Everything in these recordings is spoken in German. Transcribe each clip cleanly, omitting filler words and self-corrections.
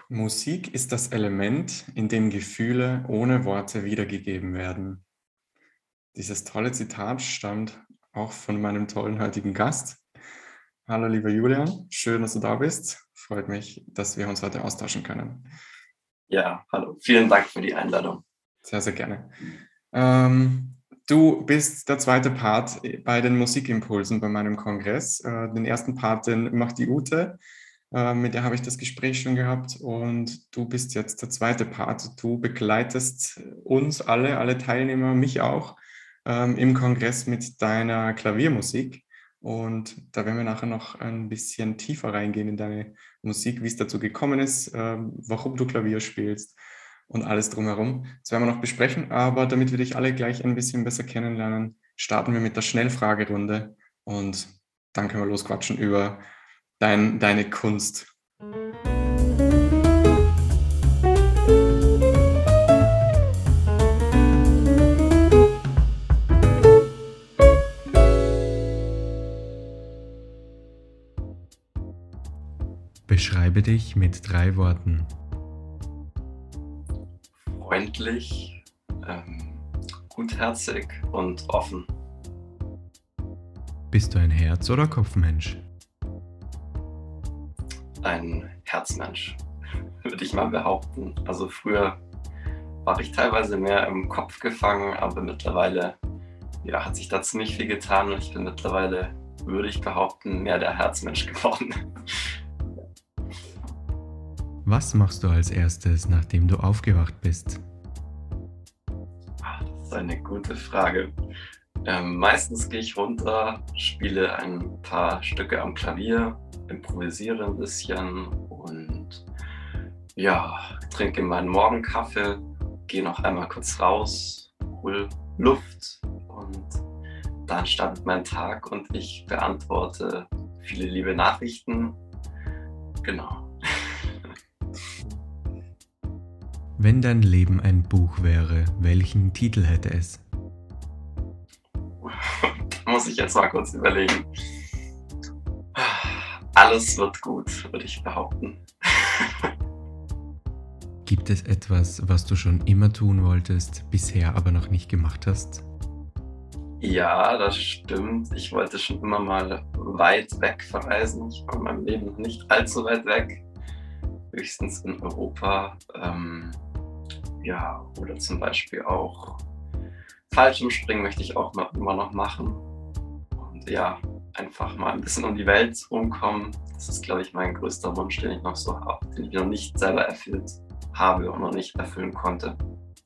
Musik ist das Element, in dem Gefühle ohne Worte wiedergegeben werden. Dieses tolle Zitat stammt auch von meinem tollen heutigen Gast. Hallo, lieber Julian, schön, dass du da bist. Freut mich, dass wir uns heute austauschen können. Ja, hallo. Vielen Dank für die Einladung. Sehr, sehr gerne. Du bist der zweite Part bei den Musikimpulsen bei meinem Kongress. Den ersten Part, den macht die Ute. Mit der habe ich das Gespräch schon gehabt und du bist jetzt der zweite Part. Du begleitest uns alle Teilnehmer, mich auch, im Kongress mit deiner Klaviermusik. Und da werden wir nachher noch ein bisschen tiefer reingehen in deine Musik, wie es dazu gekommen ist, warum du Klavier spielst und alles drumherum. Das werden wir noch besprechen, aber damit wir dich alle gleich ein bisschen besser kennenlernen, starten wir mit der Schnellfragerunde und dann können wir losquatschen über deine Kunst. Beschreibe dich mit 3 Worten. Freundlich, gutherzig und offen. Bist du ein Herz- oder Kopfmensch? Ein Herzmensch, würde ich mal behaupten. Also früher war ich teilweise mehr im Kopf gefangen, aber mittlerweile hat sich da ziemlich viel getan und ich bin mittlerweile, würde ich behaupten, mehr der Herzmensch geworden. Was machst du als erstes, nachdem du aufgewacht bist? Das ist eine gute Frage. Meistens gehe ich runter, spiele ein paar Stücke am Klavier, improvisiere ein bisschen und trinke meinen Morgenkaffee, gehe noch einmal kurz raus, hol Luft und dann startet mein Tag und ich beantworte viele liebe Nachrichten. Genau. Wenn dein Leben ein Buch wäre, welchen Titel hätte es? Muss ich jetzt mal kurz überlegen. Alles wird gut, würde ich behaupten. Gibt es etwas, was du schon immer tun wolltest, bisher aber noch nicht gemacht hast? Ja, das stimmt. Ich wollte schon immer mal weit weg verreisen. Ich war in meinem Leben noch nicht allzu weit weg. Höchstens in Europa. Oder zum Beispiel auch Fallschirmspringen möchte ich auch immer noch machen. Und einfach mal ein bisschen um die Welt rumkommen. Das ist, glaube ich, mein größter Wunsch, den ich noch so habe, den ich noch nicht selber erfüllt habe und noch nicht erfüllen konnte.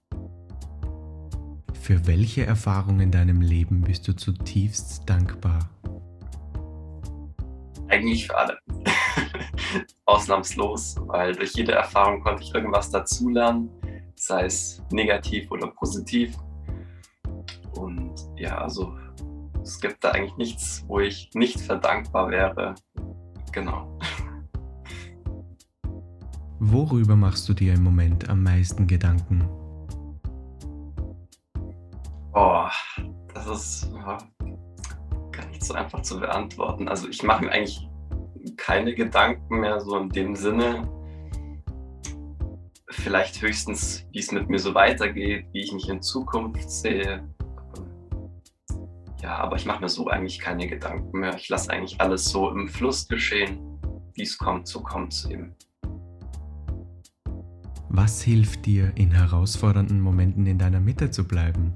Für welche Erfahrung in deinem Leben bist du zutiefst dankbar? Eigentlich für alle. Ausnahmslos, weil durch jede Erfahrung konnte ich irgendwas dazulernen, sei es negativ oder positiv. Und es gibt da eigentlich nichts, wo ich nicht verdankbar wäre. Genau. Worüber machst du dir im Moment am meisten Gedanken? Das ist gar nicht so einfach zu beantworten. Also ich mache mir eigentlich keine Gedanken mehr so in dem Sinne. Vielleicht höchstens, wie es mit mir so weitergeht, wie ich mich in Zukunft sehe. Aber ich mache mir so eigentlich keine Gedanken mehr. Ich lasse eigentlich alles so im Fluss geschehen. Wie es kommt, so kommt es eben. Was hilft dir, in herausfordernden Momenten in deiner Mitte zu bleiben?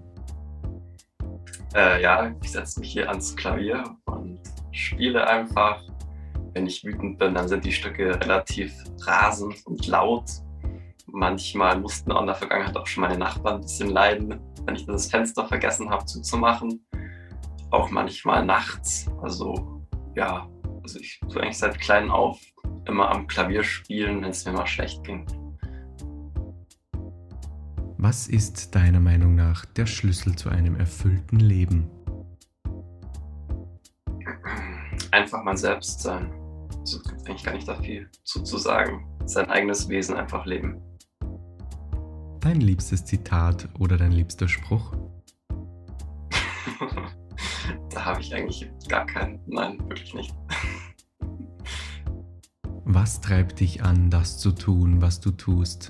Ich setze mich hier ans Klavier und spiele einfach. Wenn ich wütend bin, dann sind die Stücke relativ rasend und laut. Manchmal mussten auch in der Vergangenheit auch schon meine Nachbarn ein bisschen leiden, wenn ich das Fenster vergessen habe zuzumachen. Auch manchmal nachts. Also ich tue eigentlich seit klein auf immer am Klavier spielen, wenn es mir mal schlecht ging. Was ist deiner Meinung nach der Schlüssel zu einem erfüllten Leben? Einfach man selbst sein. Also es gibt eigentlich gar nicht da viel zu sagen. Sein eigenes Wesen einfach leben. Dein liebstes Zitat oder dein liebster Spruch? Da habe ich eigentlich gar keinen. Nein, wirklich nicht. Was treibt dich an, das zu tun, was du tust?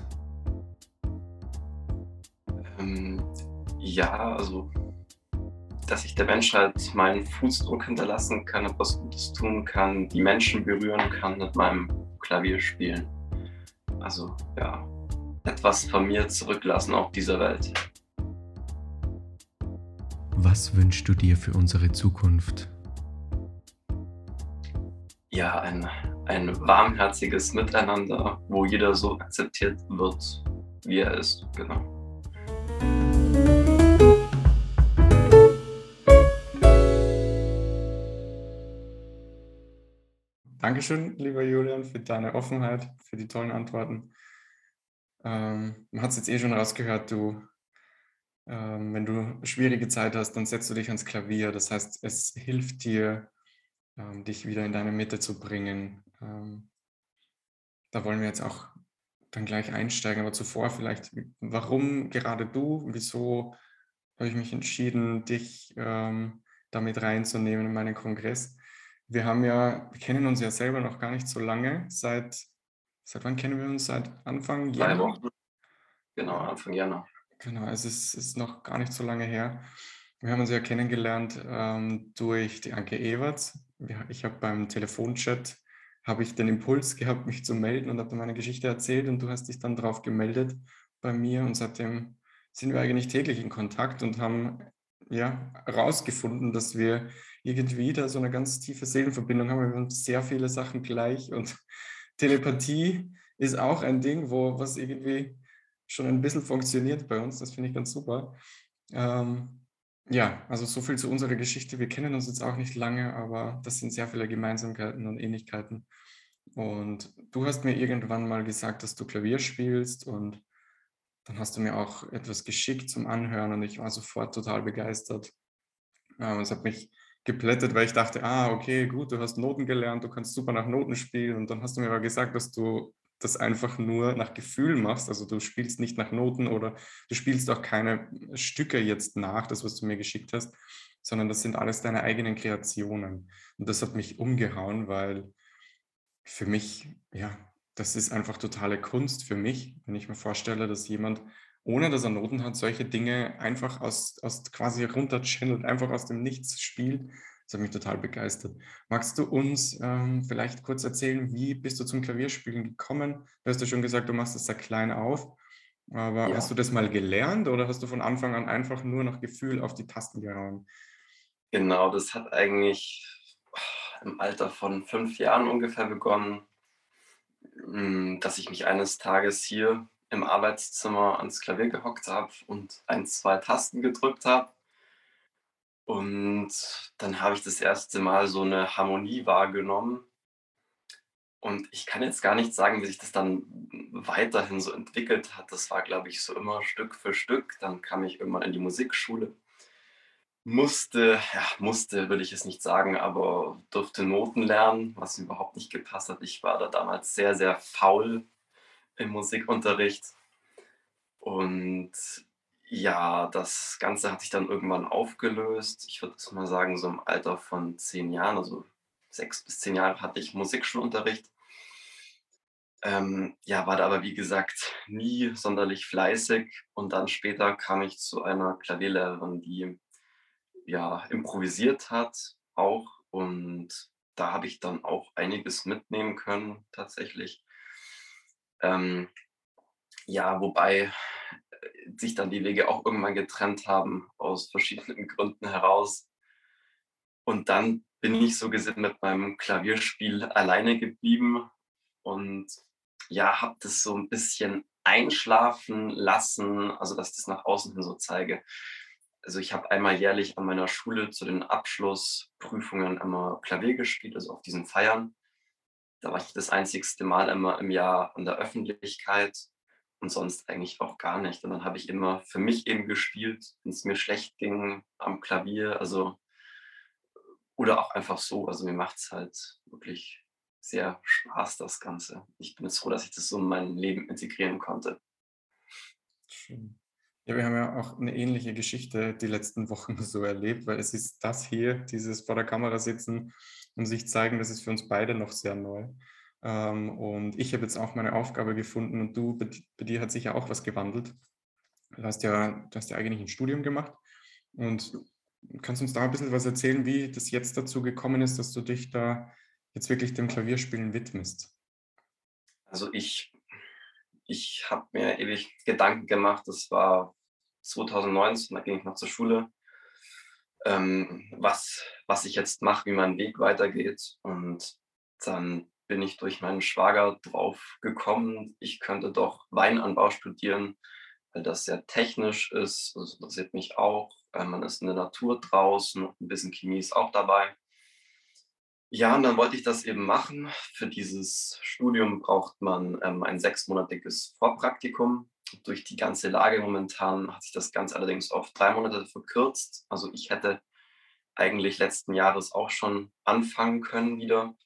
Ähm, ja, also, dass ich der Menschheit meinen Fußdruck hinterlassen kann, etwas Gutes tun kann, die Menschen berühren kann mit meinem Klavierspielen. Also, ja, etwas von mir zurücklassen auf dieser Welt. Was wünschst du dir für unsere Zukunft? Ja, ein warmherziges Miteinander, wo jeder so akzeptiert wird, wie er ist, genau. Dankeschön, lieber Julian, für deine Offenheit, für die tollen Antworten. Man hat es jetzt schon rausgehört, wenn du schwierige Zeit hast, dann setzt du dich ans Klavier. Das heißt, es hilft dir, dich wieder in deine Mitte zu bringen. Da wollen wir jetzt auch dann gleich einsteigen, aber zuvor vielleicht, warum gerade du? Wieso habe ich mich entschieden, dich damit reinzunehmen in meinen Kongress? Wir kennen uns ja selber noch gar nicht so lange. Seit wann kennen wir uns? Seit Anfang 3 Jänner? Wochen, genau, Anfang Januar. Genau, es ist noch gar nicht so lange her. Wir haben uns ja kennengelernt durch die Anke Ewerts. Ich habe beim Telefonchat den Impuls gehabt, mich zu melden und habe dann meine Geschichte erzählt und du hast dich dann drauf gemeldet bei mir und seitdem sind wir eigentlich täglich in Kontakt und haben ja herausgefunden, dass wir irgendwie da so eine ganz tiefe Seelenverbindung haben. Wir haben sehr viele Sachen gleich und Telepathie ist auch ein Ding, was irgendwie schon ein bisschen funktioniert bei uns. Das finde ich ganz super. Ja, also so viel zu unserer Geschichte. Wir kennen uns jetzt auch nicht lange, aber das sind sehr viele Gemeinsamkeiten und Ähnlichkeiten. Und du hast mir irgendwann mal gesagt, dass du Klavier spielst und dann hast du mir auch etwas geschickt zum Anhören und ich war sofort total begeistert. Es hat mich geplättet, weil ich dachte, okay, gut, du hast Noten gelernt, du kannst super nach Noten spielen und dann hast du mir aber gesagt, dass du das einfach nur nach Gefühl machst, also du spielst nicht nach Noten oder du spielst auch keine Stücke jetzt nach, das, was du mir geschickt hast, sondern das sind alles deine eigenen Kreationen. Und das hat mich umgehauen, weil für mich, ja, das ist einfach totale Kunst für mich, wenn ich mir vorstelle, dass jemand, ohne dass er Noten hat, solche Dinge einfach aus quasi runterchannelt, einfach aus dem Nichts spielt. Das hat mich total begeistert. Magst du uns vielleicht kurz erzählen, wie bist du zum Klavierspielen gekommen? Du hast ja schon gesagt, du machst es sehr klein auf, aber hast Ja, du das mal gelernt oder hast du von Anfang an einfach nur nach Gefühl auf die Tasten gehauen? genau, das hat eigentlich im Alter von 5 Jahren ungefähr begonnen, dass ich mich eines Tages hier im Arbeitszimmer ans Klavier gehockt habe und 1, 2 Tasten gedrückt habe. Und dann habe ich das erste Mal so eine Harmonie wahrgenommen. Und ich kann jetzt gar nicht sagen, wie sich das dann weiterhin so entwickelt hat. Das war, glaube ich, so immer Stück für Stück. Dann kam ich irgendwann in die Musikschule. Musste will ich es nicht sagen, aber durfte Noten lernen, was mir überhaupt nicht gepasst hat. Ich war da damals sehr, sehr faul im Musikunterricht. Und ja, das Ganze hat sich dann irgendwann aufgelöst. Ich würde mal sagen, so im Alter von 10 Jahren, also 6 bis 10 Jahre hatte ich Musikschulunterricht. Ja, war da aber, wie gesagt, nie sonderlich fleißig und dann später kam ich zu einer Klavierlehrerin, die, ja, improvisiert hat auch und da habe ich dann auch einiges mitnehmen können tatsächlich. Ähm, ja, wobei, sich dann die Wege auch irgendwann getrennt haben aus verschiedenen Gründen heraus. Und dann bin ich so gesehen mit meinem Klavierspiel alleine geblieben und ja, habe das so ein bisschen einschlafen lassen, also, dass ich das nach außen hin so zeige. Also, ich habe einmal jährlich an meiner Schule zu den Abschlussprüfungen immer Klavier gespielt, also, auf diesen Feiern. Da war ich das einzigste Mal immer im Jahr in der Öffentlichkeit und sonst eigentlich auch gar nicht. Und dann habe ich immer für mich eben gespielt, wenn es mir schlecht ging am Klavier, also oder auch einfach so. Also, mir macht's halt wirklich sehr Spaß, das Ganze. Ich bin jetzt froh, dass ich das so in mein Leben integrieren konnte. Schön. Ja, wir haben ja auch eine ähnliche Geschichte die letzten Wochen so erlebt, weil es ist das hier, dieses vor der Kamera sitzen und sich zeigen, das ist für uns beide noch sehr neu. Und ich habe jetzt auch meine Aufgabe gefunden und bei dir hat sich ja auch was gewandelt. Du hast ja eigentlich ein Studium gemacht und kannst uns da ein bisschen was erzählen, wie das jetzt dazu gekommen ist, dass du dich da jetzt wirklich dem Klavierspielen widmest? Also ich habe mir ewig Gedanken gemacht, das war 2019, da ging ich noch zur Schule, was ich jetzt mache, wie mein Weg weitergeht. Und dann bin ich durch meinen Schwager drauf gekommen, ich könnte doch Weinanbau studieren, weil das sehr technisch ist. Das interessiert mich auch. Man ist in der Natur draußen, ein bisschen Chemie ist auch dabei. Ja, und dann wollte ich das eben machen. Für dieses Studium braucht man ein sechsmonatiges Vorpraktikum. Durch die ganze Lage momentan hat sich das Ganze allerdings auf 3 Monate verkürzt. Also ich hätte eigentlich letzten Jahres auch schon anfangen können wieder.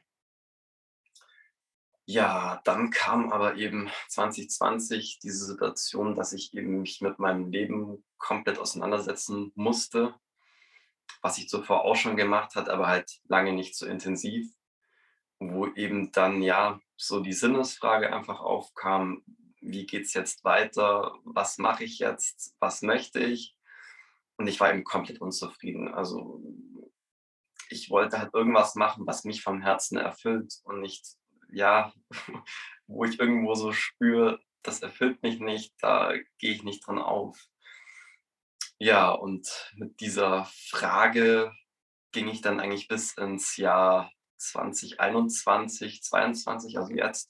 Ja, dann kam aber eben 2020 diese Situation, dass ich eben mich mit meinem Leben komplett auseinandersetzen musste, was ich zuvor auch schon gemacht hatte, aber halt lange nicht so intensiv, wo eben dann ja so die Sinnesfrage einfach aufkam: Wie geht's jetzt weiter? Was mache ich jetzt? Was möchte ich? Und ich war eben komplett unzufrieden. Also ich wollte halt irgendwas machen, was mich vom Herzen erfüllt und nicht, ja, wo ich irgendwo so spüre, das erfüllt mich nicht, da gehe ich nicht dran auf. Ja, und mit dieser Frage ging ich dann eigentlich bis ins Jahr 2021, 22, also jetzt,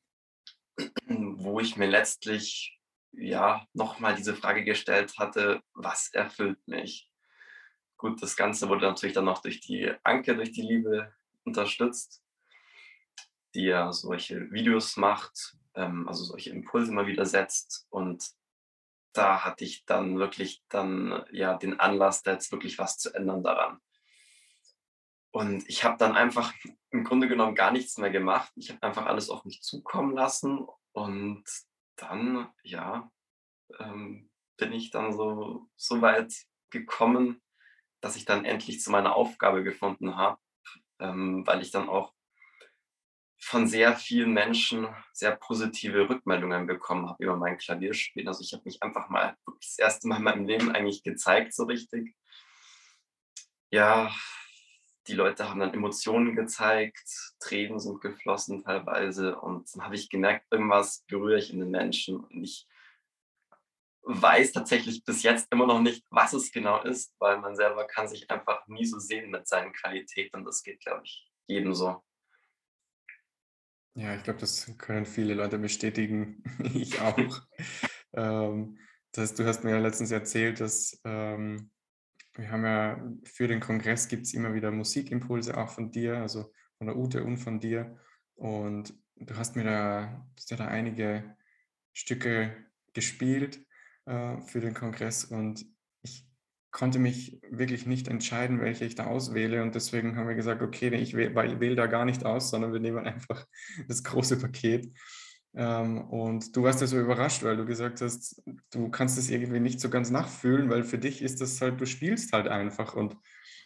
wo ich mir letztlich, ja, noch mal diese Frage gestellt hatte: „Was erfüllt mich?“ Gut, das Ganze wurde natürlich dann noch durch die Anke, durch die Liebe unterstützt, die ja solche Videos macht, also solche Impulse immer wieder setzt. Und da hatte ich dann wirklich dann, ja, den Anlass, da jetzt wirklich was zu ändern daran. Und ich habe dann einfach im Grunde genommen gar nichts mehr gemacht. Ich habe einfach alles auf mich zukommen lassen und dann, ja, bin ich dann so weit gekommen, dass ich dann endlich zu meiner Aufgabe gefunden habe, weil ich dann auch von sehr vielen Menschen sehr positive Rückmeldungen bekommen habe über mein Klavierspielen. Also, ich habe mich einfach mal wirklich das erste Mal in meinem Leben eigentlich gezeigt so richtig. Ja, die Leute haben dann Emotionen gezeigt, Tränen sind geflossen teilweise und dann habe ich gemerkt, irgendwas berühre ich in den Menschen und ich weiß tatsächlich bis jetzt immer noch nicht, was es genau ist, weil man selber kann sich einfach nie so sehen mit seinen Qualitäten und das geht, glaube ich, jedem so. Ja, ich glaube, das können viele Leute bestätigen, ich auch. Ähm, du hast mir ja letztens erzählt, dass wir haben ja für den Kongress gibt es immer wieder Musikimpulse auch von dir, also von der Ute und von dir. Und hast ja da einige Stücke gespielt für den Kongress und ich konnte mich wirklich nicht entscheiden, welche ich da auswähle. Und deswegen haben wir gesagt, okay, ich wähle da gar nicht aus, sondern wir nehmen einfach das große Paket. Und du warst ja so überrascht, weil du gesagt hast, du kannst es irgendwie nicht so ganz nachfühlen, weil für dich ist das halt, du spielst halt einfach und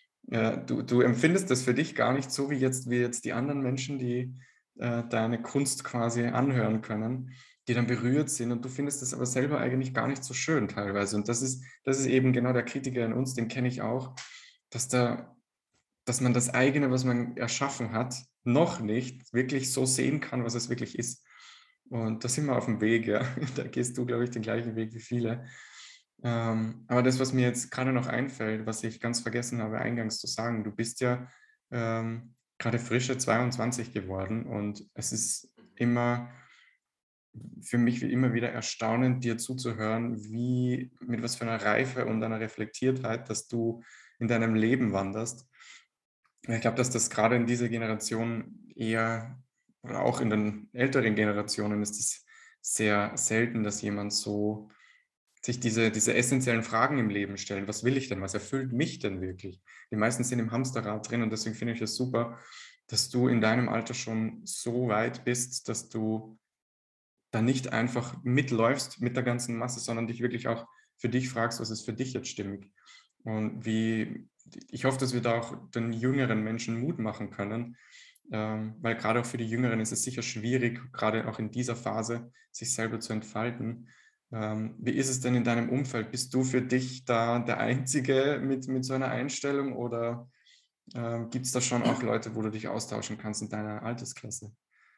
du empfindest das für dich gar nicht so wie jetzt die anderen Menschen, die deine Kunst quasi anhören können, die dann berührt sind und du findest das aber selber eigentlich gar nicht so schön teilweise. Und das ist eben genau der Kritiker in uns, den kenne ich auch, dass da dass man das eigene, was man erschaffen hat, noch nicht wirklich so sehen kann, was es wirklich ist. Und da sind wir auf dem Weg, ja. Da gehst du, glaube ich, den gleichen Weg wie viele. Aber das, was mir jetzt gerade noch einfällt, was ich ganz vergessen habe, eingangs zu sagen, du bist ja gerade frische 22 geworden und es ist immer für mich wie immer wieder erstaunend, dir zuzuhören, mit was für einer Reife und einer Reflektiertheit, dass du in deinem Leben wanderst. Ich glaube, dass das gerade in dieser Generation eher oder auch in den älteren Generationen ist es sehr selten, dass jemand so sich diese essentiellen Fragen im Leben stellen. Was will ich denn? Was erfüllt mich denn wirklich? Die meisten sind im Hamsterrad drin und deswegen finde ich es super, dass du in deinem Alter schon so weit bist, dass du da nicht einfach mitläufst mit der ganzen Masse, sondern dich wirklich auch für dich fragst, was ist für dich jetzt stimmig. Und ich hoffe, dass wir da auch den jüngeren Menschen Mut machen können, weil gerade auch für die Jüngeren ist es sicher schwierig, gerade auch in dieser Phase, sich selber zu entfalten. Wie ist es denn in deinem Umfeld? Bist du für dich da der Einzige mit so einer Einstellung oder gibt es da schon auch Leute, wo du dich austauschen kannst in deiner Altersklasse?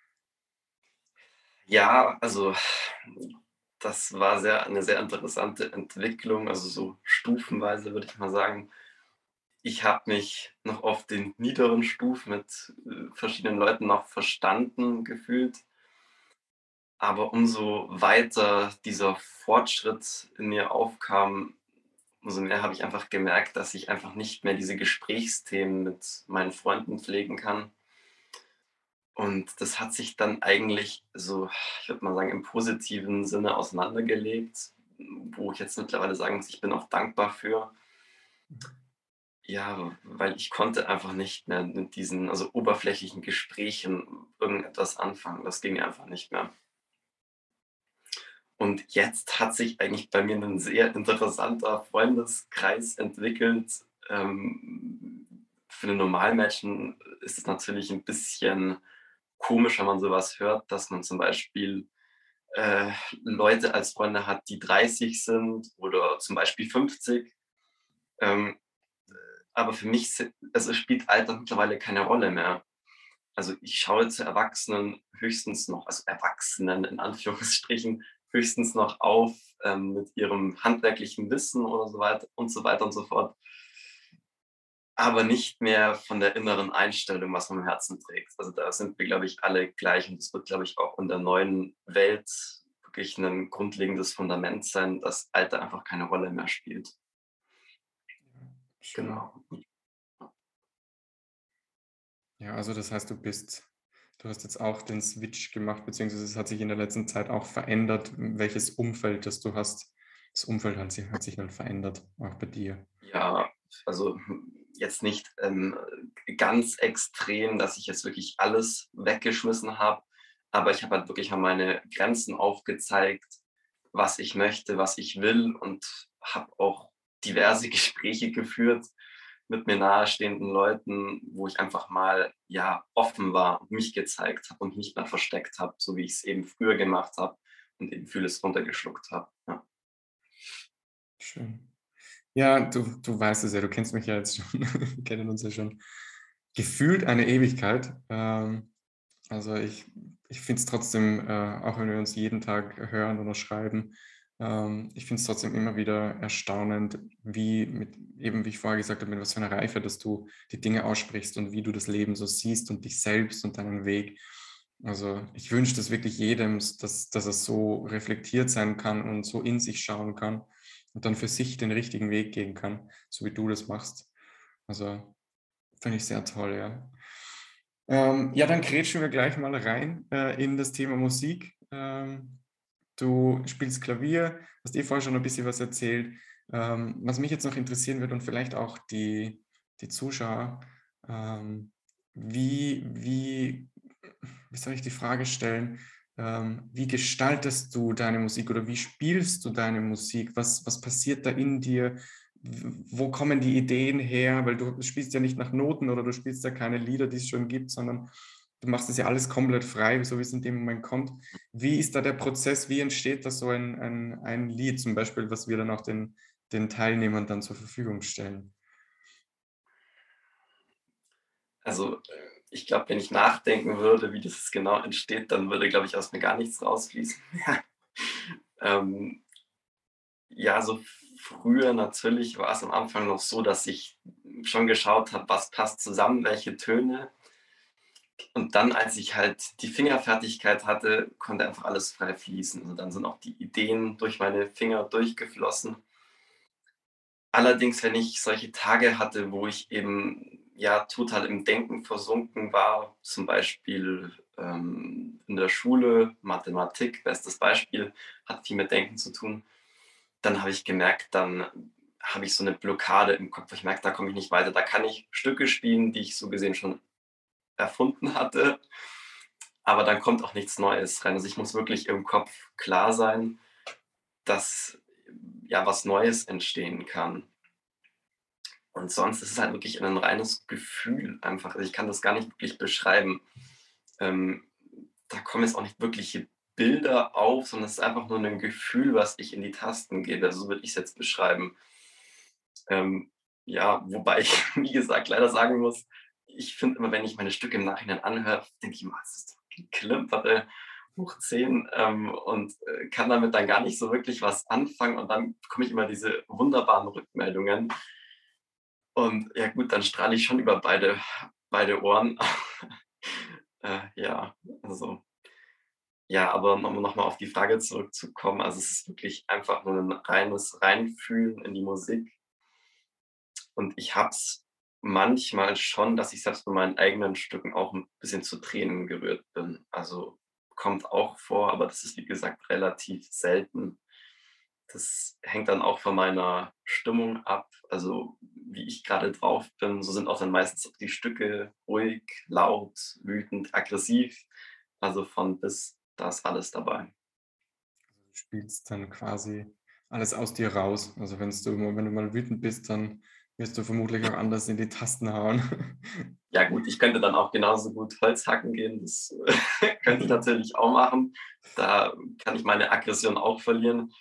Ja, also das war eine sehr interessante Entwicklung, also so stufenweise würde ich mal sagen. Ich habe mich noch auf den niederen Stufen mit verschiedenen Leuten noch verstanden gefühlt, aber umso weiter dieser Fortschritt in mir aufkam, umso mehr habe ich einfach gemerkt, dass ich einfach nicht mehr diese Gesprächsthemen mit meinen Freunden pflegen kann. Und das hat sich dann eigentlich so, ich würde mal sagen, im positiven Sinne auseinandergelebt, wo ich jetzt mittlerweile sagen muss, ich bin auch dankbar für. Ja, weil ich konnte einfach nicht mehr mit diesen, also oberflächlichen Gesprächen irgendetwas anfangen. Das ging einfach nicht mehr. Und jetzt hat sich eigentlich bei mir ein sehr interessanter Freundeskreis entwickelt. Für 'nen Normalmenschen ist es natürlich ein bisschen komisch, wenn man sowas hört, dass man zum Beispiel, äh, Leute als Freunde hat, die 30 sind oder zum Beispiel 50. Ähm, aber für mich also spielt Alter mittlerweile keine Rolle mehr. Also, ich schaue zu Erwachsenen höchstens noch, also Erwachsenen in Anführungsstrichen, höchstens noch auf, mit ihrem handwerklichen Wissen oder so weiter und so fort, aber nicht mehr von der inneren Einstellung, was man im Herzen trägt. Also, da sind wir, glaube ich, alle gleich und das wird, glaube ich, auch in der neuen Welt wirklich ein grundlegendes Fundament sein, dass Alter einfach keine Rolle mehr spielt. Schön. Genau. Ja, also das heißt, du hast jetzt auch den Switch gemacht, beziehungsweise es hat sich in der letzten Zeit auch verändert, welches Umfeld das du hast. Das Umfeld hat sich dann verändert, auch bei dir. Ja, also, jetzt nicht, ganz extrem, dass ich jetzt wirklich alles weggeschmissen habe, aber ich habe halt wirklich mal meine Grenzen aufgezeigt, was ich möchte, was ich will und habe auch diverse Gespräche geführt mit mir nahestehenden Leuten, wo ich einfach mal, ja, offen war und mich gezeigt habe und nicht mehr versteckt habe, so wie ich es eben früher gemacht habe und eben vieles runtergeschluckt habe. Ja. Schön. Ja, du weißt es ja, du kennst mich ja jetzt schon, wir kennen uns ja schon gefühlt eine Ewigkeit. Also ich finde es trotzdem, auch wenn wir uns jeden Tag hören oder schreiben, ich finde es trotzdem immer wieder erstaunend, wie ich vorher gesagt habe, mit was für einer Reife, dass du die Dinge aussprichst und wie du das Leben so siehst und dich selbst und deinen Weg. Also ich wünsche das wirklich jedem, dass er so reflektiert sein kann und so in sich schauen kann und dann für sich den richtigen Weg gehen kann, so wie du das machst. Also finde ich sehr toll, ja. Ja, dann grätschen wir gleich mal rein in das Thema Musik. Du spielst Klavier, hast vorher schon ein bisschen was erzählt. Was mich jetzt noch interessieren wird und vielleicht auch die Zuschauer, ähm, wie soll ich die Frage stellen? Wie gestaltest du deine Musik oder wie spielst du deine Musik? Was passiert da in dir? Wo kommen die Ideen her? Weil du spielst ja nicht nach Noten oder du spielst ja keine Lieder, die es schon gibt, sondern du machst das ja alles komplett frei, so wie es in dem Moment kommt. Wie ist da der Prozess? Wie entsteht da so ein Lied zum Beispiel, was wir dann auch den Teilnehmern dann zur Verfügung stellen? Also, ich glaube, wenn ich nachdenken würde, wie das genau entsteht, dann würde, glaube ich, aus mir gar nichts rausfließen. Ähm, ja, so früher natürlich war es am Anfang noch so, dass ich schon geschaut habe, was passt zusammen, welche Töne. Und dann, als ich halt die Fingerfertigkeit hatte, konnte einfach alles frei fließen. Also, dann sind auch die Ideen durch meine Finger durchgeflossen. Allerdings, wenn ich solche Tage hatte, wo ich eben, ja, total im Denken versunken war, zum Beispiel, in der Schule, Mathematik, bestes Beispiel, hat viel mit Denken zu tun, dann habe ich gemerkt, dann habe ich so eine Blockade im Kopf, wo ich merke, da komme ich nicht weiter. Da kann ich Stücke spielen, die ich so gesehen schon erfunden hatte, aber dann kommt auch nichts Neues rein. Also, ich muss wirklich im Kopf klar sein, dass, ja, was Neues entstehen kann. Und sonst ist es halt wirklich ein reines Gefühl einfach. Also, ich kann das gar nicht wirklich beschreiben. Ähm, Da kommen jetzt auch nicht wirkliche Bilder auf, sondern es ist einfach nur ein Gefühl, was ich in die Tasten gebe. Also, so würde ich's jetzt beschreiben. Ähm, ja, wobei ich, wie gesagt, leider sagen muss, ich finde immer, wenn ich meine Stücke im Nachhinein anhöre, denke ich immer: „Das ist doch Geklimpere hoch 10", und kann damit dann gar nicht so wirklich was anfangen und dann bekomme ich immer diese wunderbaren Rückmeldungen und ja gut, dann strahle ich schon über beide Ohren. Ja, also ja, aber um noch mal auf die Frage zurückzukommen, also, es ist wirklich einfach nur ein reines Reinfühlen in die Musik. Und ich habe es manchmal schon, dass ich selbst bei meinen eigenen Stücken auch 'n bisschen zu Tränen gerührt bin. Also, kommt auch vor, aber das ist, wie gesagt, relativ selten. Das hängt dann auch von meiner Stimmung ab, also, wie ich grade drauf bin. So sind auch dann meistens auch die Stücke ruhig, laut, wütend, aggressiv. Also, von bis, da ist alles dabei. Du spielst dann quasi alles aus dir raus. Also, wenn du mal wütend bist, dann wirst du vermutlich auch anders in die Tasten hauen. Ja gut, ich könnte dann auch genauso gut Holz hacken gehen. Das könnte ich natürlich auch machen. Da kann ich meine Aggression auch verlieren.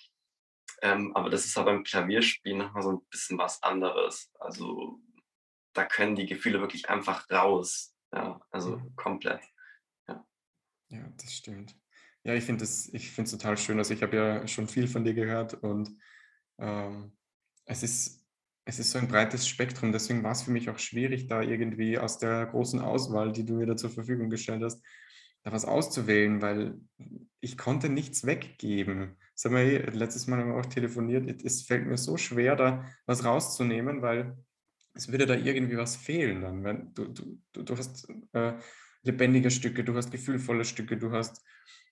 Aber das ist aber beim Klavierspielen noch mal so 'n bisschen was anderes. Also, da können die Gefühle wirklich einfach raus. Ja, also Mhm. komplett. Ja. Ja, das stimmt. Ja, ich finde es total schön. Also, ich habe ja schon viel von dir gehört und, ähm, es ist es ist so ein breites Spektrum. Deswegen war es für mich auch schwierig, da irgendwie aus der großen Auswahl, die du mir da zur Verfügung gestellt hast, da was auszuwählen, weil ich konnte nichts weggeben. Das haben wir letztes Mal haben wir auch telefoniert. Es fällt mir so schwer, da was rauszunehmen, weil es würde da irgendwie was fehlen dann, wenn du hast, lebendige Stücke, du hast gefühlvolle Stücke, du hast,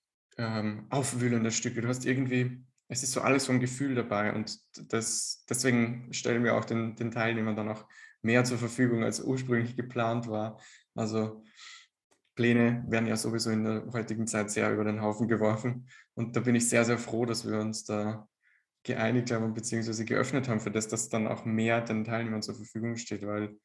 aufwühlende Stücke. Du hast irgendwie es ist so alles vom Gefühl dabei und deswegen stellen wir auch den Teilnehmern dann auch mehr zur Verfügung, als ursprünglich geplant war. Also, Pläne werden ja sowieso in der heutigen Zeit sehr über den Haufen geworfen und da bin ich sehr, sehr froh, dass wir uns da geeinigt haben beziehungsweise geöffnet haben für das, dass dann auch mehr den Teilnehmern zur Verfügung steht, weil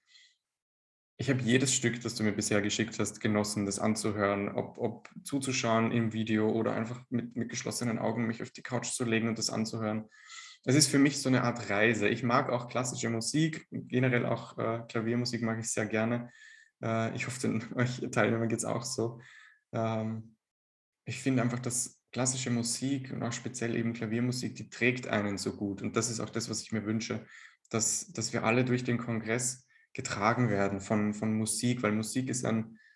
ich habe jedes Stück, das du mir bisher geschickt hast, genossen, das anzuhören, ob zuzuschauen im Video oder einfach mit geschlossenen Augen mich auf die Couch zu legen und das anzuhören. Es ist für mich so eine Art Reise. Ich mag auch klassische Musik, generell auch, Klaviermusik mag ich sehr gerne. Ich hoffe, den euch Teilnehmern geht's auch so. Ähm, Ich finde einfach, dass klassische Musik und auch speziell eben Klaviermusik, die trägt einen so gut. Und das ist auch das, was ich mir wünsche, dass wir alle durch den Kongress getragen werden von Musik, weil Musik ist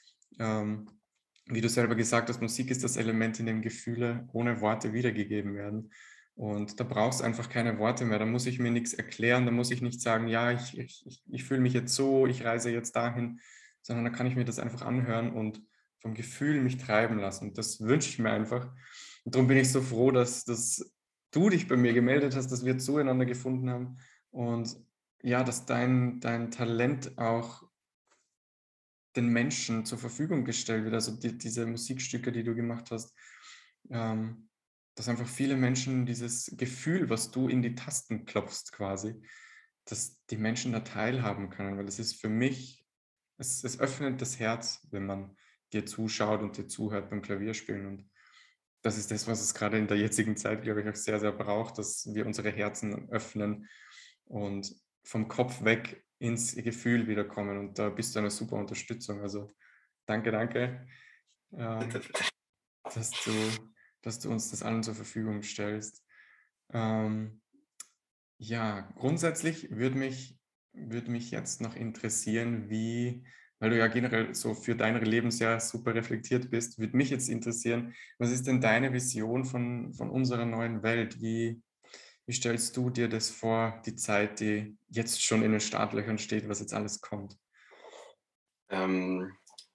ähm, wie du selber gesagt hast, Musik ist das Element, in dem Gefühle ohne Worte wiedergegeben werden. Und da brauchst einfach keine Worte mehr. Da muss ich mir nichts erklären, da muss ich nicht sagen, ja, ich fühle mich jetzt so, ich reise jetzt dahin, sondern da kann ich mir das einfach anhören und vom Gefühl mich treiben lassen. Das wünsche ich mir einfach. Und darum bin ich so froh, dass du dich bei mir gemeldet hast, dass wir zueinander gefunden haben und ja, dass dein Talent auch den Menschen zur Verfügung gestellt wird. Also diese Musikstücke, die du gemacht hast, ähm, dass einfach viele Menschen dieses Gefühl, was du in die Tasten klopfst quasi, dass die Menschen da teilhaben können, weil es ist für mich, es öffnet das Herz, wenn man dir zuschaut und dir zuhört beim Klavierspielen. Und das ist das, was es gerade in der jetzigen Zeit, glaube ich, auch sehr, sehr braucht, dass wir unsere Herzen öffnen und vom Kopf weg ins Gefühl wiederkommen. Und da bist du eine super Unterstützung. Also danke, danke, Bitte, ähm, bitte. dass du uns das allen zur Verfügung stellst. Ähm, ja, grundsätzlich würde mich jetzt noch interessieren, weil du ja generell so für dein Lebensjahr super reflektiert bist, würde mich jetzt interessieren, was ist denn deine Vision von unserer neuen Welt? Wie stellst du dir das vor, die Zeit, die jetzt schon in den Startlöchern steht, was jetzt alles kommt? Ähm,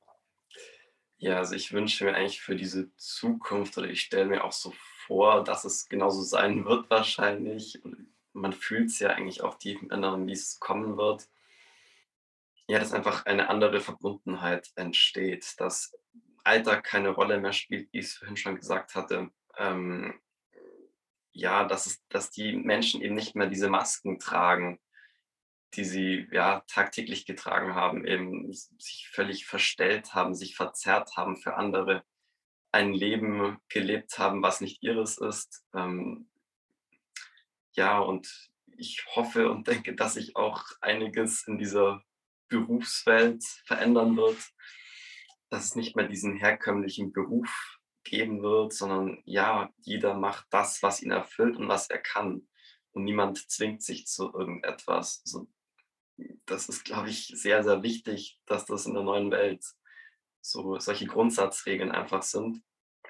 ja, also ich wünsche mir eigentlich für diese Zukunft oder ich stelle mir auch so vor, dass es genauso sein wird wahrscheinlich. Und man fühlt es ja eigentlich auch tief im Inneren, wie es kommen wird. Ja, dass einfach eine andere Verbundenheit entsteht, dass Alter keine Rolle mehr spielt, wie ich es vorhin schon gesagt hatte. Ähm, ja, dass die Menschen eben nicht mehr diese Masken tragen, die sie ja tagtäglich getragen haben, eben sich völlig verstellt haben, sich verzerrt haben für andere, ein Leben gelebt haben, was nicht ihres ist. Ja, und ich hoffe und denke, dass sich auch einiges in dieser Berufswelt verändern wird, dass es nicht mehr diesen herkömmlichen Beruf geben wird, sondern ja, jeder macht das, was ihn erfüllt und was er kann. Und niemand zwingt sich zu irgendetwas. So, das ist, glaube ich, sehr, sehr wichtig, dass das in der neuen Welt so solche Grundsatzregeln einfach sind.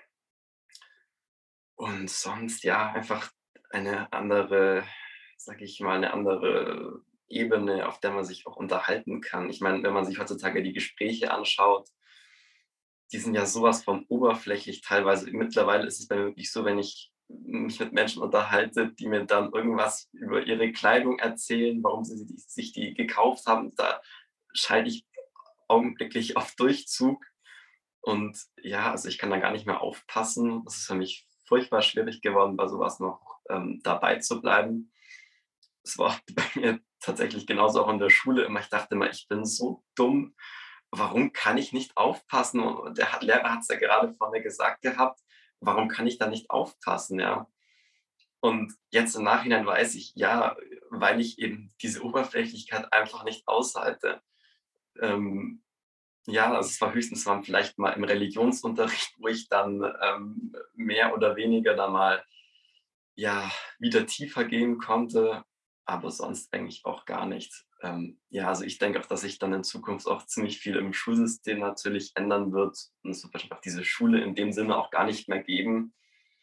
Und sonst, ja, einfach eine andere, sage ich mal, eine andere Ebene, auf der man sich auch unterhalten kann. Ich meine, wenn man sich heutzutage die Gespräche anschaut, die sind ja sowas von oberflächlich teilweise. Mittlerweile ist es bei mir wirklich so, wenn ich mich mit Menschen unterhalte, die mir dann irgendwas über ihre Kleidung erzählen, warum sie sich die gekauft haben, da schalte ich augenblicklich auf Durchzug. Und ja, also ich kann da gar nicht mehr aufpassen. Es ist für mich furchtbar schwierig geworden, bei sowas noch dabei zu bleiben. Es war bei mir tatsächlich genauso auch in der Schule immer. Ich dachte immer, ich bin so dumm. Warum kann ich nicht aufpassen? Und Lehrer hat es ja gerade vorne gesagt gehabt. Warum kann ich da nicht aufpassen? Ja. Und jetzt im Nachhinein weiß ich, ja, weil ich eben diese Oberflächlichkeit einfach nicht aushalte. Ähm, ja, also es war höchstens mal vielleicht mal im Religionsunterricht, wo ich dann mehr oder weniger da mal ja wieder tiefer gehen konnte, aber sonst eigentlich auch gar nicht. Ja, also ich denke auch, dass sich dann in Zukunft auch ziemlich viel im Schulsystem natürlich ändern wird und es wird wahrscheinlich auch diese Schule in dem Sinne auch gar nicht mehr geben.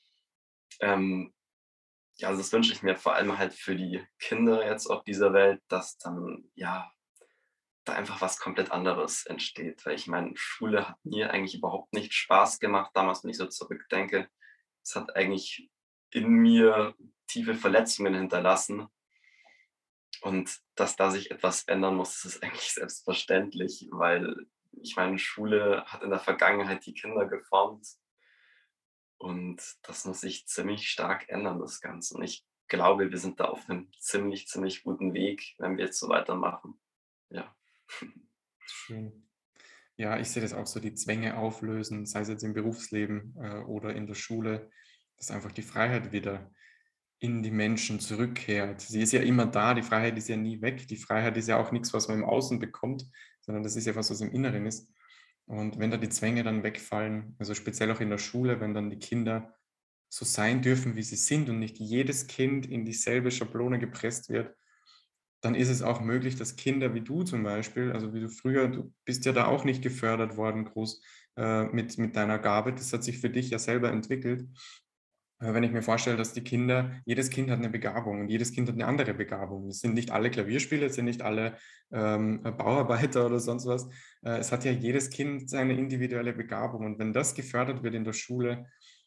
Ähm, ja, also das wünsche ich mir vor allem halt für die Kinder jetzt auf dieser Welt, dass dann ja da einfach was komplett anderes entsteht. Weil ich meine, Schule hat mir eigentlich überhaupt nicht Spaß gemacht, damals, wenn ich so zurückdenke. Es hat eigentlich in mir tiefe Verletzungen hinterlassen. Und dass da sich etwas ändern muss, das ist eigentlich selbstverständlich, weil ich meine, Schule hat in der Vergangenheit die Kinder geformt und das muss sich ziemlich stark ändern, das Ganze. Und ich glaube, wir sind da auf einem ziemlich, ziemlich guten Weg, wenn wir jetzt so weitermachen. Ja. Schön. Ja, ich sehe das auch so, die Zwänge auflösen, sei es jetzt im Berufsleben oder in der Schule, dass einfach die Freiheit wieder in die Menschen zurückkehrt. Sie ist ja immer da, die Freiheit ist ja nie weg. Die Freiheit ist ja auch nichts, was man im Außen bekommt, sondern das ist ja was, was im Inneren ist. Und wenn da die Zwänge dann wegfallen, also speziell auch in der Schule, wenn dann die Kinder so sein dürfen, wie sie sind und nicht jedes Kind in dieselbe Schablone gepresst wird, dann ist es auch möglich, dass Kinder wie du zum Beispiel, also wie du früher, du bist ja da auch nicht gefördert worden groß mit deiner Gabe, das hat sich für dich ja selber entwickelt. Wenn ich mir vorstelle, dass die Kinder, jedes Kind hat eine Begabung und jedes Kind hat eine andere Begabung. Es sind nicht alle Klavierspieler, es sind nicht alle Bauarbeiter oder sonst was. Es hat ja jedes Kind seine individuelle Begabung und wenn das gefördert wird in der Schule,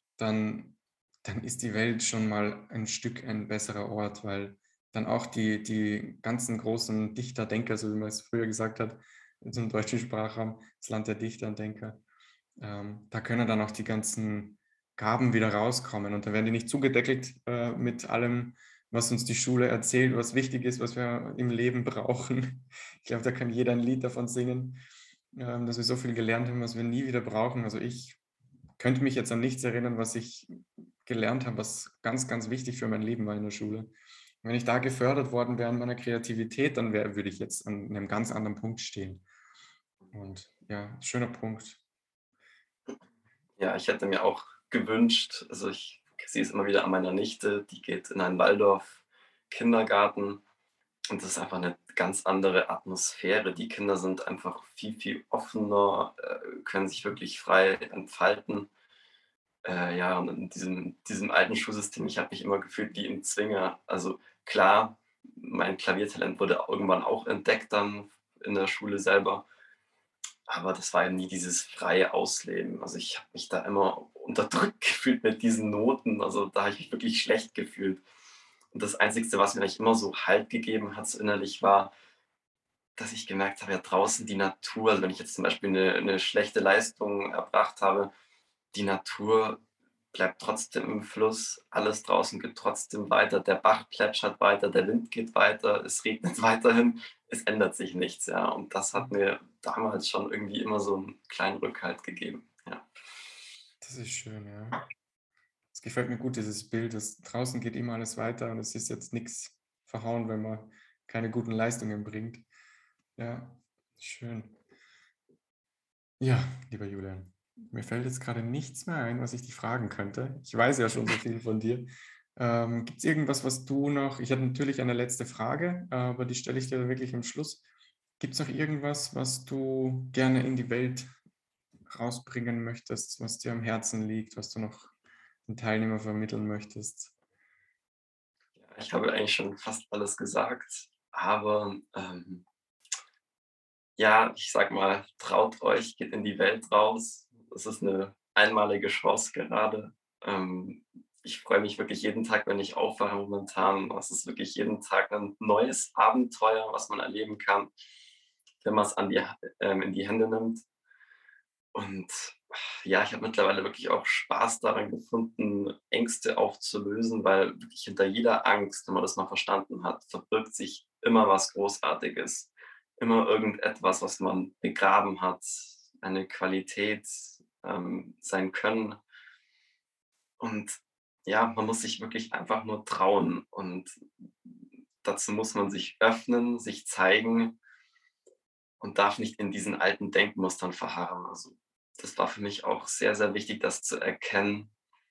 dann ist die Welt schon mal ein Stück ein besserer Ort, weil dann auch die ganzen großen Dichter, Denker, so wie man es früher gesagt hat, zum deutschen Sprachraum, das Land der Dichter und Denker, da können dann auch die ganzen Gaben wieder rauskommen und da werden die nicht zugedeckelt mit allem, was uns die Schule erzählt, was wichtig ist, was wir im Leben brauchen. Ich glaube, da kann jeder ein Lied davon singen, dass wir so viel gelernt haben, was wir nie wieder brauchen. Also ich könnte mich jetzt an nichts erinnern, was ich gelernt habe, was ganz, ganz wichtig für mein Leben war in der Schule. Wenn ich da gefördert worden wäre in meiner Kreativität, dann würde ich jetzt an einem ganz anderen Punkt stehen. Und ja, schöner Punkt. Ja, ich hätte mir auch gewünscht, also ich sehe es immer wieder an meiner Nichte, die geht in einen Waldorf-Kindergarten und das ist einfach eine ganz andere Atmosphäre. Die Kinder sind einfach viel, viel offener, können sich wirklich frei entfalten. Ja, und in diesem alten Schulsystem, ich habe mich immer gefühlt wie im Zwinger. Also klar, mein Klaviertalent wurde irgendwann auch entdeckt dann in der Schule selber, aber das war ja nie dieses freie Ausleben. Also ich habe mich da immer unterdrückt gefühlt mit diesen Noten. Also da habe ich mich wirklich schlecht gefühlt. Und das Einzige, was mir eigentlich immer so Halt gegeben hat, so innerlich war, dass ich gemerkt habe, ja draußen die Natur, also wenn ich jetzt zum Beispiel eine schlechte Leistung erbracht habe, die Natur bleibt trotzdem im Fluss, alles draußen geht trotzdem weiter, der Bach plätschert weiter, der Wind geht weiter, es regnet weiterhin, es ändert sich nichts, ja. Und das hat mir damals schon irgendwie immer so einen kleinen Rückhalt gegeben, ja. Das ist schön, ja. Es gefällt mir gut, dieses Bild, dass draußen geht immer alles weiter und es ist jetzt nichts verhauen, wenn man keine guten Leistungen bringt. Ja, schön. Ja, lieber Julian, mir fällt jetzt gerade nichts mehr ein, was ich dich fragen könnte. Ich weiß ja schon so viel von dir. Gibt es irgendwas, was du noch, ich hatte natürlich eine letzte Frage, aber die stelle ich dir wirklich am Schluss. Gibt es noch irgendwas, was du gerne in die Welt rausbringen möchtest, was dir am Herzen liegt, was du noch den Teilnehmern vermitteln möchtest? Ich habe eigentlich schon fast alles gesagt, aber, ja, ich sage mal, traut euch, geht in die Welt raus. Es ist eine einmalige Chance gerade. Ähm, Ich freue mich wirklich jeden Tag, wenn ich aufwache momentan. Es ist wirklich jeden Tag ein neues Abenteuer, was man erleben kann, wenn man's in die Hände nimmt. Und ja, ich habe mittlerweile wirklich auch Spaß daran gefunden, Ängste aufzulösen, weil wirklich hinter jeder Angst, wenn man das mal verstanden hat, verbirgt sich immer was Großartiges. Immer irgendetwas, was man begraben hat, eine Qualität, sein Können. Und ja, man muss sich wirklich einfach nur trauen. Und dazu muss man sich öffnen, sich zeigen und darf nicht in diesen alten Denkmustern verharren. Also, das war für mich auch sehr, sehr wichtig, das zu erkennen,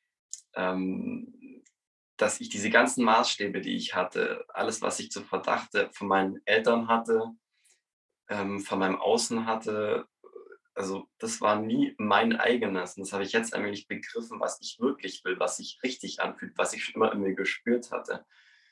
ähm, dass ich diese ganzen Maßstäbe, die ich hatte, alles, was ich zuvor dachte, von meinen Eltern hatte, von meinem Außen hatte, also das war nie mein eigenes. Und das habe ich jetzt allmählich begriffen, was ich wirklich will, was sich richtig anfühlt, was ich schon immer in mir gespürt hatte.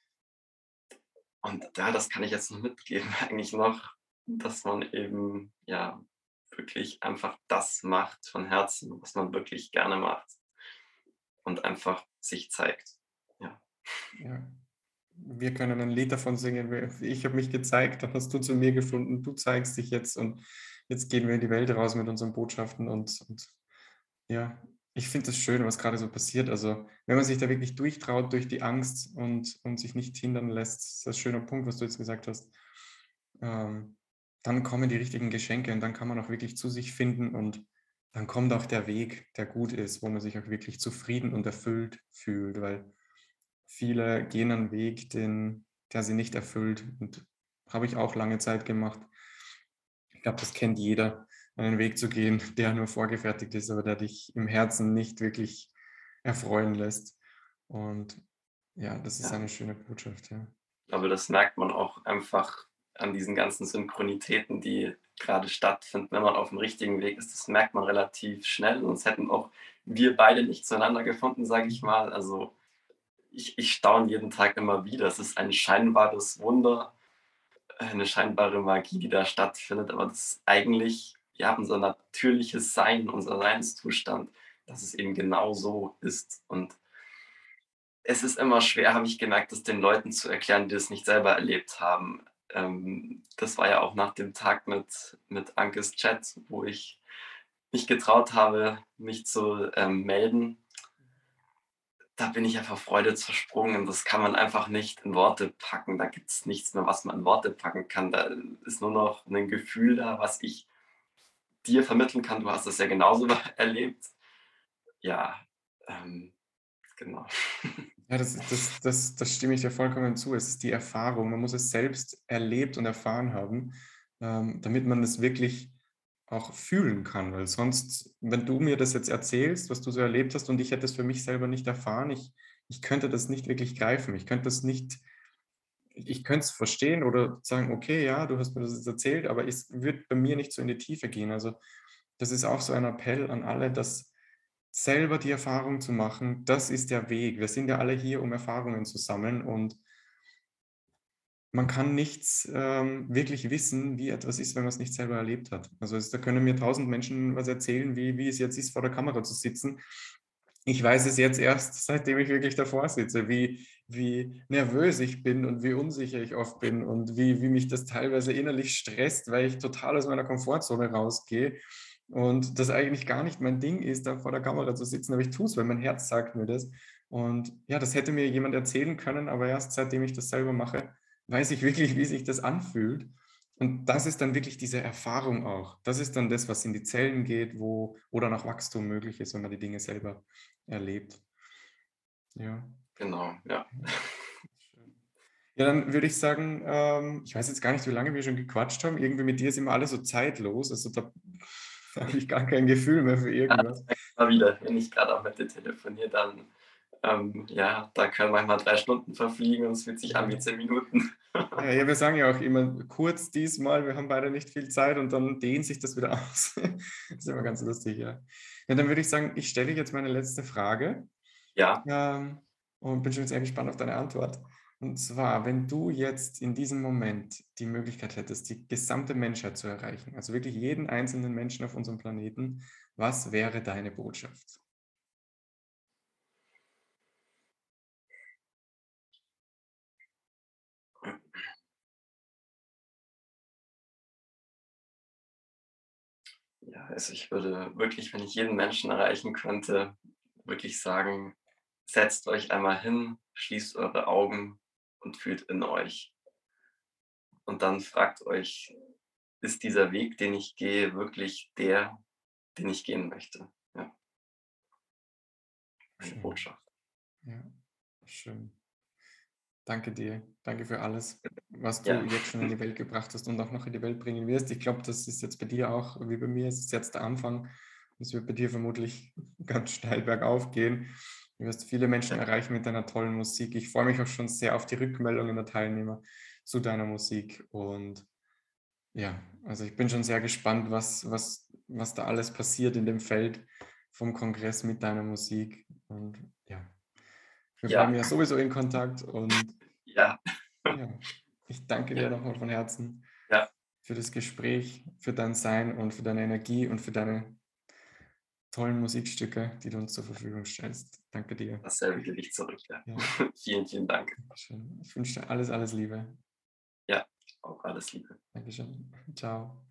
Und ja, das kann ich jetzt noch mitgeben eigentlich noch, dass man eben, ja, wirklich einfach das macht von Herzen, was man wirklich gerne macht und einfach sich zeigt. Ja. Ja. Wir können ein Lied davon singen. Ich habe mich gezeigt, dann hast du zu mir gefunden, du zeigst dich jetzt und jetzt gehen wir in die Welt raus mit unseren Botschaften und ja, ich finde es schön, was gerade so passiert. Also wenn man sich da wirklich durchtraut durch die Angst und sich nicht hindern lässt, ist das ein schöner Punkt, was du jetzt gesagt hast. Ähm, Dann kommen die richtigen Geschenke und dann kann man auch wirklich zu sich finden und dann kommt auch der Weg, der gut ist, wo man sich auch wirklich zufrieden und erfüllt fühlt, weil viele gehen einen Weg, der sie nicht erfüllt und habe ich auch lange Zeit gemacht. Ich glaube, das kennt jeder, einen Weg zu gehen, der nur vorgefertigt ist, aber der dich im Herzen nicht wirklich erfreuen lässt. Und ja, das ist Ja, eine schöne Botschaft, ja. aber das merkt man auch einfach an diesen ganzen Synchronitäten, die gerade stattfinden, wenn man auf dem richtigen Weg ist. Das merkt man relativ schnell, sonst hätten auch wir beide nicht zueinander gefunden, sage ich mal. Also ich staune jeden Tag immer wieder. Es ist ein scheinbares Wunder, eine scheinbare Magie, die da stattfindet, aber das ist eigentlich, ja, unser natürliches Sein, unser Seinszustand, dass es eben genau so ist. Und es ist immer schwer, habe ich gemerkt, das den Leuten zu erklären, die das nicht selber erlebt haben. Das war ja auch nach dem Tag mit Ankes Chat, wo ich mich getraut habe, mich zu melden. Da bin ich ja vor Freude zersprungen. Das kann man einfach nicht in Worte packen. Da gibt es nichts mehr, was man in Worte packen kann. Da ist nur noch ein Gefühl da, was ich dir vermitteln kann. Du hast es ja genauso erlebt. Ja, ähm, genau. Ja, das stimme ich dir vollkommen zu. Es ist die Erfahrung. Man muss es selbst erlebt und erfahren haben, damit man es wirklich auch fühlen kann. Weil sonst, wenn du mir das jetzt erzählst, was du so erlebt hast und ich hätte es für mich selber nicht erfahren, ich könnte das nicht wirklich greifen. Ich könnte das nicht, ich könnte es verstehen oder sagen, okay, ja, du hast mir das jetzt erzählt, aber es wird bei mir nicht so in die Tiefe gehen. Also das ist auch so ein Appell an alle, dass selber die Erfahrung zu machen, das ist der Weg. Wir sind ja alle hier, um Erfahrungen zu sammeln und man kann nichts wirklich wissen, wie etwas ist, wenn man es nicht selber erlebt hat. Also da können mir 1.000 Menschen was erzählen, wie es jetzt ist, vor der Kamera zu sitzen. Ich weiß es jetzt erst, seitdem ich wirklich davor sitze, wie nervös ich bin und wie unsicher ich oft bin und wie mich das teilweise innerlich stresst, weil ich total aus meiner Komfortzone rausgehe. und das eigentlich gar nicht mein Ding ist, da vor der Kamera zu sitzen, aber ich tue es, weil mein Herz sagt mir das. Und ja, das hätte mir jemand erzählen können, aber erst seitdem ich das selber mache, weiß ich wirklich, wie sich das anfühlt. Und das ist dann wirklich diese Erfahrung auch. Das ist dann das, was in die Zellen geht, wo dann auch Wachstum möglich ist, wenn man die Dinge selber erlebt. Ja. Genau, ja. Schön. Ja, dann würde ich sagen, ich weiß jetzt gar nicht, wie lange wir schon gequatscht haben. Irgendwie mit dir ist immer alles so zeitlos. Also da habe ich gar kein Gefühl mehr für irgendwas. Mal wieder, wenn ich gerade auch mit dir telefoniere, dann ja, da können manchmal 3 Stunden verfliegen und es fühlt sich an wie 10 Minuten. Ja, wir sagen ja auch immer kurz diesmal, wir haben beide nicht viel Zeit und dann dehnt sich das wieder aus. Das ist immer ganz lustig, ja. Ja, dann würde ich sagen, ich stelle jetzt meine letzte Frage. Ja, Und bin schon sehr gespannt auf deine Antwort. Und zwar, wenn du jetzt in diesem Moment die Möglichkeit hättest, die gesamte Menschheit zu erreichen, also wirklich jeden einzelnen Menschen auf unserem Planeten, was wäre deine Botschaft? ja, also ich würde wirklich, wenn ich jeden Menschen erreichen könnte, wirklich sagen, setzt euch einmal hin, schließt eure Augen und fühlt in euch. Und dann fragt euch, ist dieser Weg, den ich gehe, wirklich der, den ich gehen möchte? Ja, eine Schön. Botschaft. Ja, schön. Danke dir. Danke für alles, was du Ja, jetzt schon in die Welt gebracht hast und auch noch in die Welt bringen wirst. Ich glaube, das ist jetzt bei dir auch, wie bei mir, es ist jetzt der Anfang. Es wird bei dir vermutlich ganz steil bergauf gehen. Du wirst viele Menschen ja, erreichen mit deiner tollen Musik. Ich freue mich auch schon sehr auf die Rückmeldungen der Teilnehmer zu deiner Musik. Und ja, also ich bin schon sehr gespannt, was da alles passiert in dem Feld vom Kongress mit deiner Musik. Und ja, wir bleiben ja, ja sowieso in Kontakt und ja, ja, ich danke dir ja, nochmal von Herzen ja, für das Gespräch, für dein Sein und für deine Energie und für deine tollen Musikstücke, die du uns zur Verfügung stellst. Danke dir. dasselbe gebe ich zurück. Ja. Ja, Vielen, vielen Dank. Dankeschön. Ich wünsche dir alles, alles Liebe. Ja, auch alles Liebe. Dankeschön. Ciao.